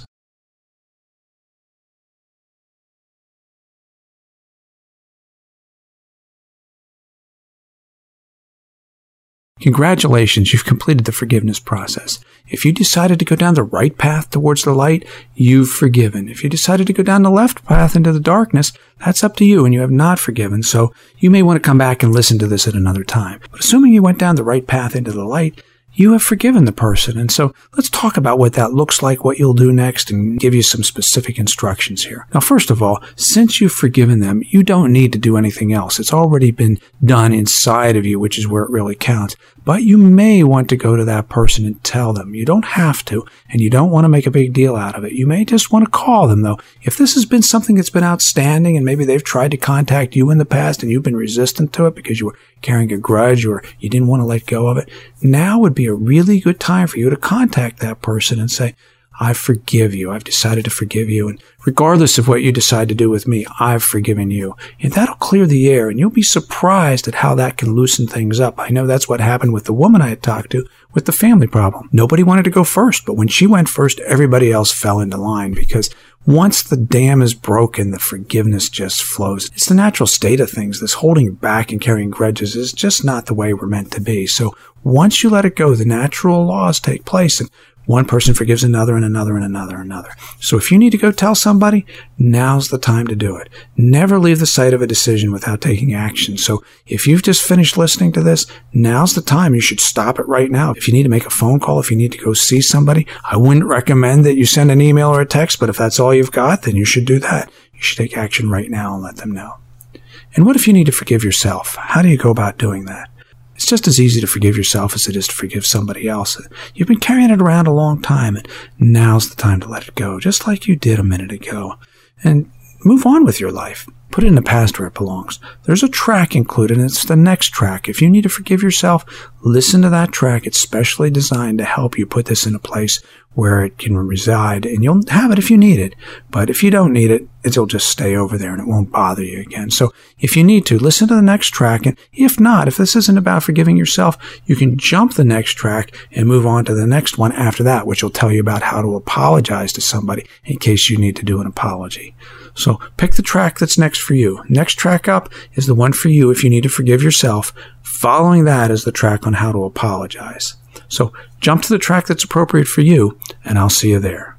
Congratulations, you've completed the forgiveness process. If you decided to go down the right path towards the light, you've forgiven. If you decided to go down the left path into the darkness, that's up to you, and you have not forgiven. So you may want to come back and listen to this at another time. But assuming you went down the right path into the light, you have forgiven the person. And so let's talk about what that looks like, what you'll do next, and give you some specific instructions here. Now, first of all, since you've forgiven them, you don't need to do anything else. It's already been done inside of you, which is where it really counts. But you may want to go to that person and tell them. You don't have to, and you don't want to make a big deal out of it. You may just want to call them, though. If this has been something that's been outstanding, and maybe they've tried to contact you in the past and you've been resistant to it because you were carrying a grudge or you didn't want to let go of it, now would be a really good time for you to contact that person and say, I forgive you. I've decided to forgive you. And regardless of what you decide to do with me, I've forgiven you. And that'll clear the air, and you'll be surprised at how that can loosen things up. I know that's what happened with the woman I had talked to with the family problem. Nobody wanted to go first, but when she went first, everybody else fell into line, because once the dam is broken, the forgiveness just flows. It's the natural state of things. This holding back and carrying grudges is just not the way we're meant to be. So once you let it go, the natural laws take place, and one person forgives another and another and another and another. So if you need to go tell somebody, now's the time to do it. Never leave the site of a decision without taking action. So if you've just finished listening to this, now's the time. You should stop it right now. If you need to make a phone call, if you need to go see somebody, I wouldn't recommend that you send an email or a text, but if that's all you've got, then you should do that. You should take action right now and let them know. And what if you need to forgive yourself? How do you go about doing that? It's just as easy to forgive yourself as it is to forgive somebody else. You've been carrying it around a long time, and now's the time to let it go, just like you did a minute ago. And move on with your life. Put it in the past where it belongs. There's a track included, and it's the next track. If you need to forgive yourself, listen to that track. It's specially designed to help you put this in a place where it can reside, and you'll have it if you need it. But if you don't need it, it'll just stay over there and it won't bother you again. So if you need to, listen to the next track. And if not, if this isn't about forgiving yourself, you can jump the next track and move on to the next one after that, which will tell you about how to apologize to somebody in case you need to do an apology. So pick the track that's next for you. Next track up is the one for you if you need to forgive yourself. Following that is the track on how to apologize. So jump to the track that's appropriate for you, and I'll see you there.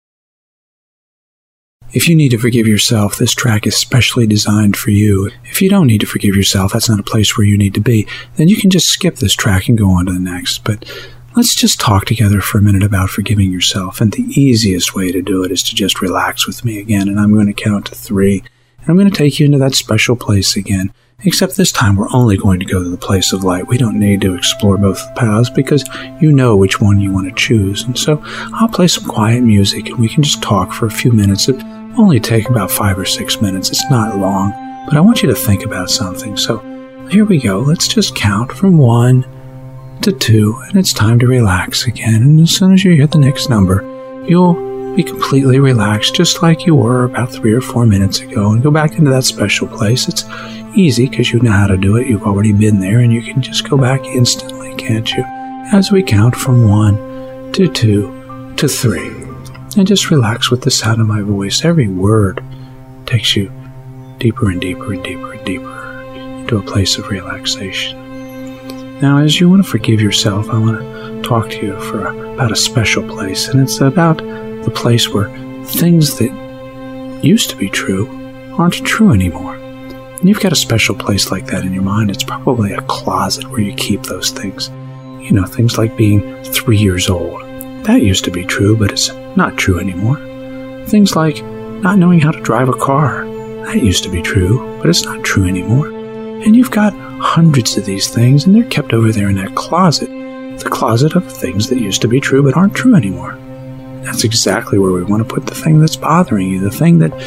If you need to forgive yourself, this track is specially designed for you. If you don't need to forgive yourself, that's not a place where you need to be, then you can just skip this track and go on to the next. But let's just talk together for a minute about forgiving yourself. And the easiest way to do it is to just relax with me again, and I'm going to count to three. And I'm going to take you into that special place again. Except this time we're only going to go to the place of light. We don't need to explore both paths because you know which one you want to choose. And so I'll play some quiet music and we can just talk for a few minutes. It will only take about five or six minutes. It's not long, but I want you to think about something. So here we go. Let's just count from one to two, and it's time to relax again. And as soon as you hear the next number, you'll be completely relaxed, just like you were about three or four minutes ago, and go back into that special place. It's easy because you know how to do it. You've already been there, and you can just go back instantly, can't you? As we count from one to two to three. And just relax with the sound of my voice. Every word takes you deeper and deeper and deeper and deeper into a place of relaxation. Now, as you want to forgive yourself, I want to talk to you for a, about a special place, and it's about the place where things that used to be true aren't true anymore. And you've got a special place like that in your mind. It's probably a closet where you keep those things. You know, things like being three years old. That used to be true, but it's not true anymore. Things like not knowing how to drive a car. That used to be true, but it's not true anymore. And you've got hundreds of these things, and they're kept over there in that closet. The closet of things that used to be true but aren't true anymore. That's exactly where we want to put the thing that's bothering you, the thing that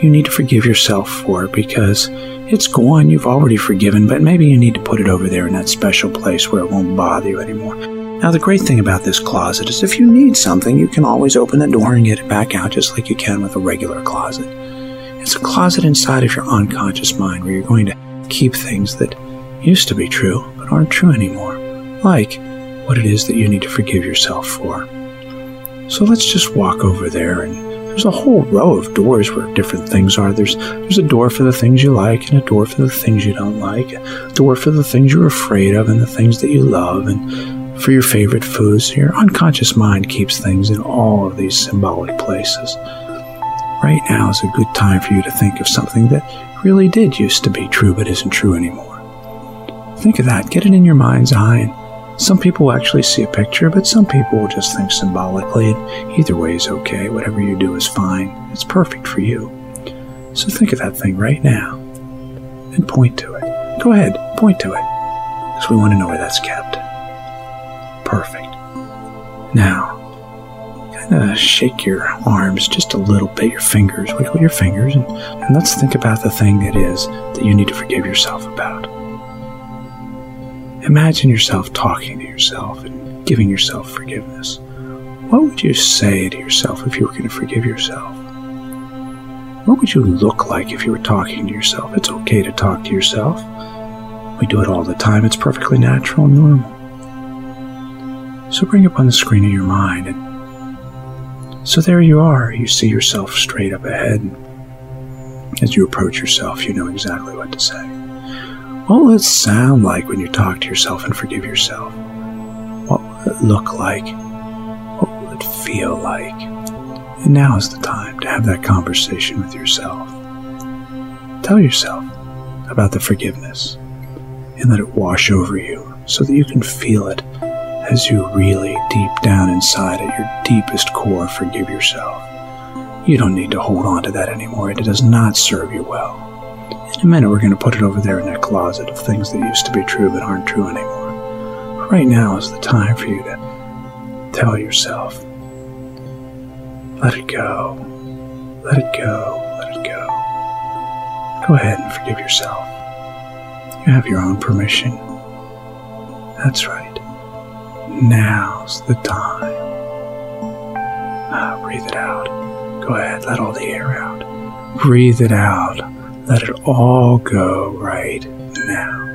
you need to forgive yourself for it because it's gone. You've already forgiven, but maybe you need to put it over there in that special place where it won't bother you anymore. Now, the great thing about this closet is if you need something, you can always open the door and get it back out just like you can with a regular closet. It's a closet inside of your unconscious mind where you're going to keep things that used to be true but aren't true anymore, like what it is that you need to forgive yourself for. So let's just walk over there, and there's a whole row of doors where different things are. There's there's a door for the things you like and a door for the things you don't like, a door for the things you're afraid of and the things that you love, and for your favorite foods. Your unconscious mind keeps things in all of these symbolic places. Right now is a good time for you to think of something that really did used to be true but isn't true anymore. Think of that. Get it in your mind's eye. And some people will actually see a picture, but some people will just think symbolically. And either way is okay. Whatever you do is fine. It's perfect for you. So think of that thing right now and point to it. Go ahead, point to it, because we want to know where that's kept. Perfect. Now, kind of shake your arms just a little bit, your fingers, wiggle your fingers, and, and let's think about the thing that is that you need to forgive yourself about. Imagine yourself talking to yourself and giving yourself forgiveness. What would you say to yourself if you were going to forgive yourself? What would you look like if you were talking to yourself? It's okay to talk to yourself. We do it all the time. It's perfectly natural and normal. So bring up on the screen of your mind, and so there you are. You see yourself straight up ahead. As you approach yourself, you know exactly what to say. What will it sound like when you talk to yourself and forgive yourself? What will it look like? What will it feel like? And now is the time to have that conversation with yourself. Tell yourself about the forgiveness and let it wash over you so that you can feel it as you really deep down inside at your deepest core forgive yourself. You don't need to hold on to that anymore. It does not serve you well. In a minute, we're going to put it over there in that closet of things that used to be true but aren't true anymore. Right now is the time for you to tell yourself, let it go, let it go, let it go. Go ahead and forgive yourself. You have your own permission. That's right. Now's the time. Ah, breathe it out. Go ahead, let all the air out. Breathe it out. Let it all go right now.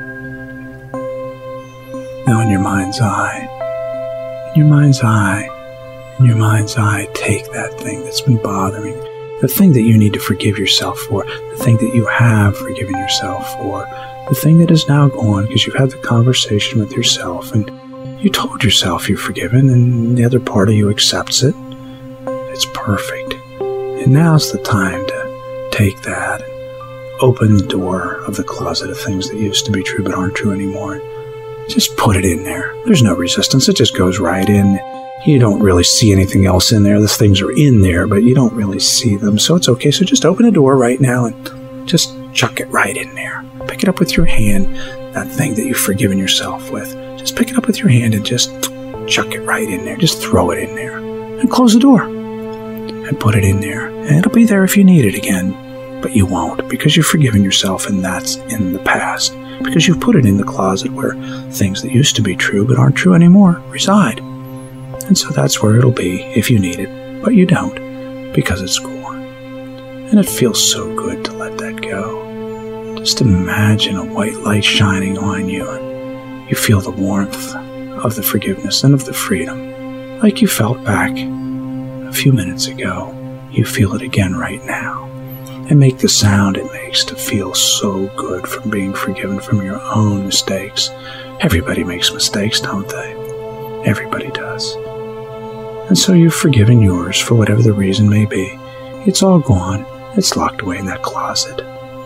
Now in your mind's eye, in your mind's eye, in your mind's eye, take that thing that's been bothering, the thing that you need to forgive yourself for, the thing that you have forgiven yourself for, the thing that is now gone because you've had the conversation with yourself and you told yourself you're forgiven and the other part of you accepts it. It's perfect. And now's the time to take that and open the door of the closet of things that used to be true but aren't true anymore. Just put it in there. There's no resistance. It just goes right in. You don't really see anything else in there. Those things are in there, but you don't really see them. So it's okay. So just open the door right now and just chuck it right in there. Pick it up with your hand, that thing that you've forgiven yourself with. Just pick it up with your hand and just chuck it right in there. Just throw it in there. And close the door. And put it in there. And it'll be there if you need it again. But you won't, because you've forgiven yourself and that's in the past. Because you've put it in the closet where things that used to be true but aren't true anymore reside. And so that's where it'll be if you need it. But you don't, because it's gone. And it feels so good to let that go. Just imagine a white light shining on you and you feel the warmth of the forgiveness and of the freedom. Like you felt back a few minutes ago, you feel it again right now. And make the sound it makes to feel so good from being forgiven from your own mistakes. Everybody makes mistakes, don't they? Everybody does. And so you've forgiven yours for whatever the reason may be. It's all gone. It's locked away in that closet.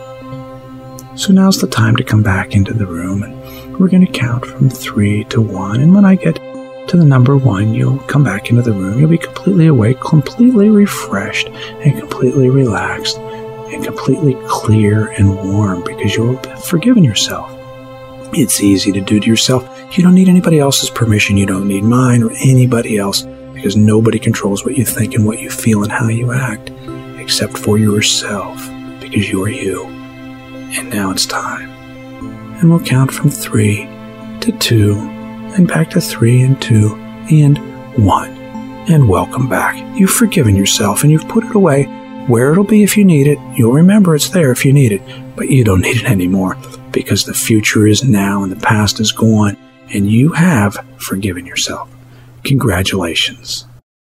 So now's the time to come back into the room, and we're going to count from three to one. And when I get to the number one, you'll come back into the room. You'll be completely awake, completely refreshed, and completely relaxed, and completely clear and warm because you'll have forgiven yourself. It's easy to do to yourself. You don't need anybody else's permission. You don't need mine or anybody else, because nobody controls what you think and what you feel and how you act except for yourself. because you're you. And now it's time. And we'll count from three to two, and back to three and two, and one. And welcome back. You've forgiven yourself and you've put it away where it'll be if you need it. You'll remember it's there if you need it, but you don't need it anymore because the future is now and the past is gone, and you have forgiven yourself. Congratulations.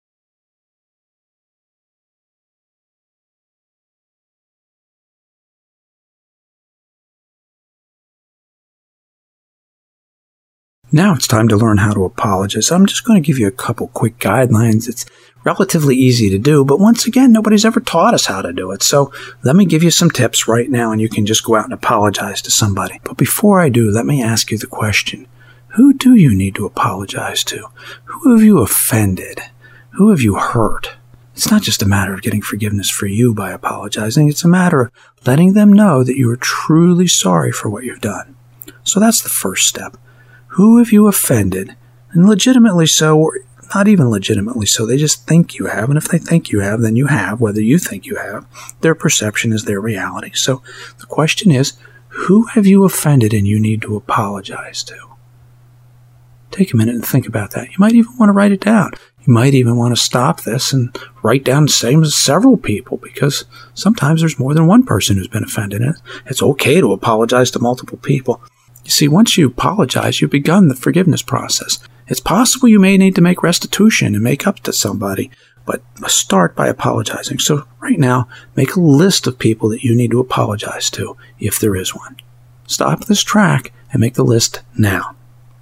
Now it's time to learn how to apologize. I'm just going to give you a couple quick guidelines. It's relatively easy to do, but once again, nobody's ever taught us how to do it. So let me give you some tips right now, and you can just go out and apologize to somebody. But before I do, let me ask you the question. Who do you need to apologize to? Who have you offended? Who have you hurt? It's not just a matter of getting forgiveness for you by apologizing. It's a matter of letting them know that you are truly sorry for what you've done. So that's the first step. Who have you offended? And legitimately so, or not even legitimately so, they just think you have. And if they think you have, then you have, whether you think you have. Their perception is their reality. So the question is, who have you offended and you need to apologize to? Take a minute and think about that. You might even want to write it down. You might even want to stop this and write down the same as several people, because sometimes there's more than one person who's been offended. It's okay to apologize to multiple people. You see, once you apologize, you've begun the forgiveness process. It's possible you may need to make restitution and make up to somebody, but start by apologizing. So right now, make a list of people that you need to apologize to, if there is one. Stop this track and make the list now.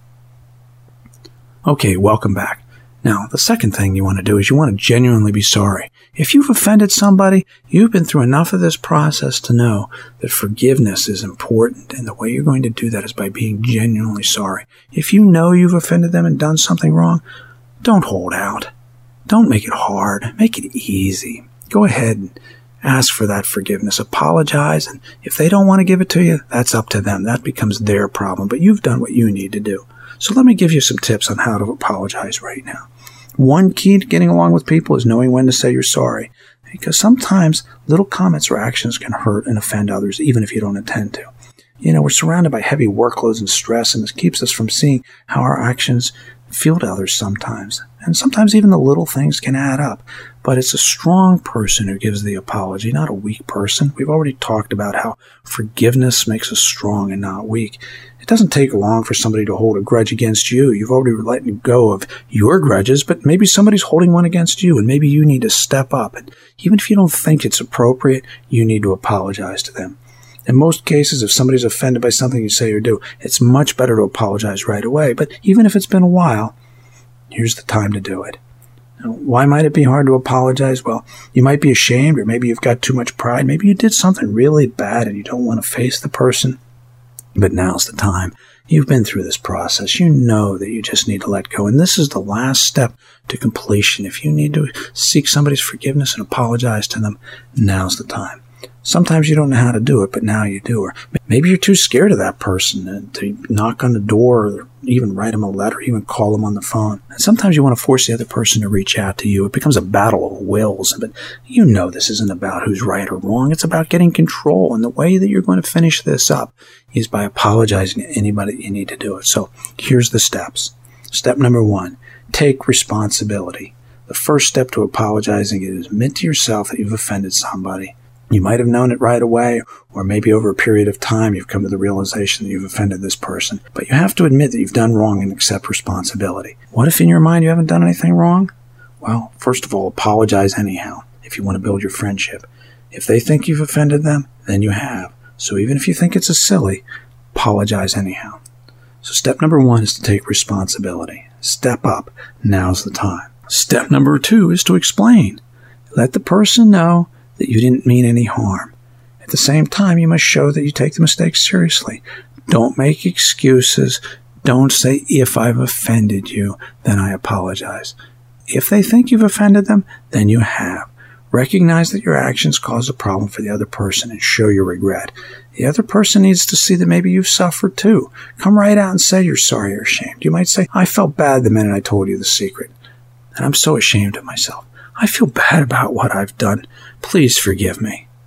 Okay, welcome back. Now, the second thing you want to do is you want to genuinely be sorry. If you've offended somebody, you've been through enough of this process to know that forgiveness is important, and the way you're going to do that is by being genuinely sorry. If you know you've offended them and done something wrong, don't hold out. Don't make it hard. Make it easy. Go ahead and ask for that forgiveness. Apologize, and if they don't want to give it to you, that's up to them. That becomes their problem, but you've done what you need to do. So let me give you some tips on how to apologize right now. One key to getting along with people is knowing when to say you're sorry, because sometimes little comments or actions can hurt and offend others, even if you don't intend to. You know, we're surrounded by heavy workloads and stress, and this keeps us from seeing how our actions feel to others sometimes. And sometimes even the little things can add up. But it's a strong person who gives the apology, not a weak person. We've already talked about how forgiveness makes us strong and not weak. It doesn't take long for somebody to hold a grudge against you. You've already let go of your grudges, but maybe somebody's holding one against you, and maybe you need to step up. And even if you don't think it's appropriate, you need to apologize to them. In most cases, if somebody's offended by something you say or do, it's much better to apologize right away. But even if it's been a while, here's the time to do it. Now, why might it be hard to apologize? Well, you might be ashamed, or maybe you've got too much pride. Maybe you did something really bad and you don't want to face the person. But now's the time. You've been through this process. You know that you just need to let go. And this is the last step to completion. If you need to seek somebody's forgiveness and apologize to them, now's the time. Sometimes you don't know how to do it, but now you do. Or maybe you're too scared of that person to knock on the door, or even write them a letter, or even call them on the phone. And sometimes you want to force the other person to reach out to you. It becomes a battle of wills. But you know this isn't about who's right or wrong. It's about getting control. And the way that you're going to finish this up is by apologizing to anybody that you need to do it. So here's the steps. Step number one, take responsibility. The first step to apologizing is admit to yourself that you've offended somebody. You might have known it right away, or maybe over a period of time you've come to the realization that you've offended this person. But you have to admit that you've done wrong and accept responsibility. What if in your mind you haven't done anything wrong? Well, first of all, apologize anyhow if you want to build your friendship. If they think you've offended them, then you have. So even if you think it's a silly, apologize anyhow. So step number one is to take responsibility. Step up. Now's the time. Step number two is to explain. Let the person know that you didn't mean any harm. At the same time, you must show that you take the mistake seriously. Don't make excuses. Don't say, if I've offended you, then I apologize. If they think you've offended them, then you have. Recognize that your actions cause a problem for the other person and show your regret. The other person needs to see that maybe you've suffered too. Come right out and say you're sorry or ashamed. You might say, I felt bad the minute I told you the secret, and I'm so ashamed of myself. I feel bad about what I've done. Please forgive me.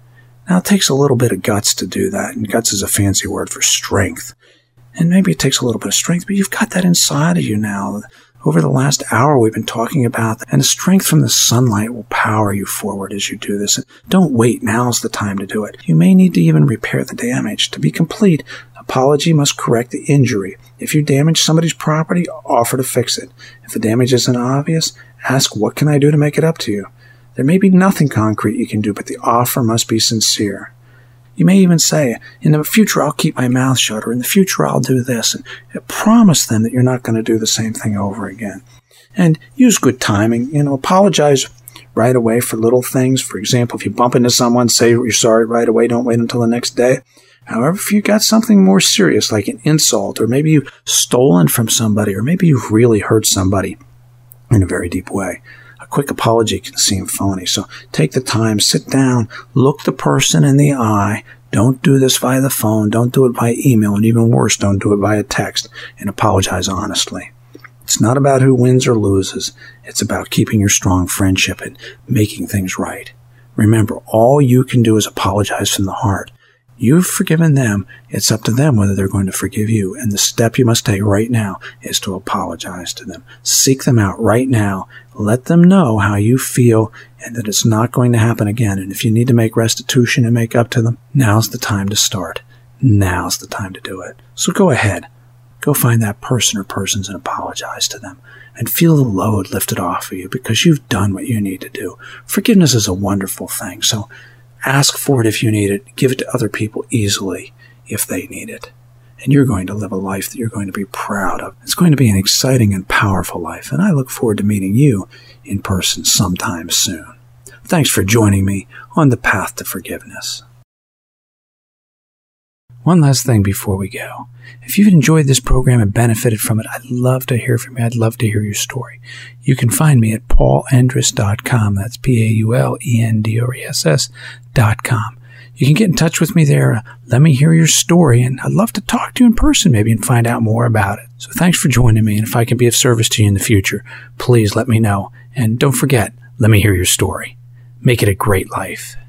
Now, it takes a little bit of guts to do that, and guts is a fancy word for strength. And maybe it takes a little bit of strength, but you've got that inside of you now. Over the last hour, we've been talking about that, and the strength from the sunlight will power you forward as you do this. And don't wait. Now's the time to do it. You may need to even repair the damage. To be complete, apology must correct the injury. If you damage somebody's property, offer to fix it. If the damage isn't obvious, ask, what can I do to make it up to you? There may be nothing concrete you can do, but the offer must be sincere. You may even say, in the future I'll keep my mouth shut, or in the future I'll do this, and promise them that you're not going to do the same thing over again. And use good timing. You know, apologize right away for little things. For example, if you bump into someone, say you're sorry right away. Don't wait until the next day. However, if you got something more serious, like an insult, or maybe you've stolen from somebody, or maybe you've really hurt somebody in a very deep way, a quick apology can seem phony. So take the time, sit down, look the person in the eye. Don't do this via the phone. Don't do it via email. And even worse, don't do it via text, and apologize honestly. It's not about who wins or loses. It's about keeping your strong friendship and making things right. Remember, all you can do is apologize from the heart. You've forgiven them. It's up to them whether they're going to forgive you. And the step you must take right now is to apologize to them. Seek them out right now. Let them know how you feel and that it's not going to happen again. And if you need to make restitution and make up to them, now's the time to start. Now's the time to do it. So go ahead. Go find that person or persons and apologize to them. And feel the load lifted off of you because you've done what you need to do. Forgiveness is a wonderful thing. So ask for it if you need it. Give it to other people easily if they need it. And you're going to live a life that you're going to be proud of. It's going to be an exciting and powerful life, and I look forward to meeting you in person sometime soon. Thanks for joining me on the path to forgiveness. One last thing before we go. If you've enjoyed this program and benefited from it, I'd love to hear from you. I'd love to hear your story. You can find me at paul endress dot com. That's P A U L E N D R E S S dot com. You can get in touch with me there. Let me hear your story, and I'd love to talk to you in person maybe and find out more about it. So thanks for joining me, and if I can be of service to you in the future, please let me know. And don't forget, let me hear your story. Make it a great life.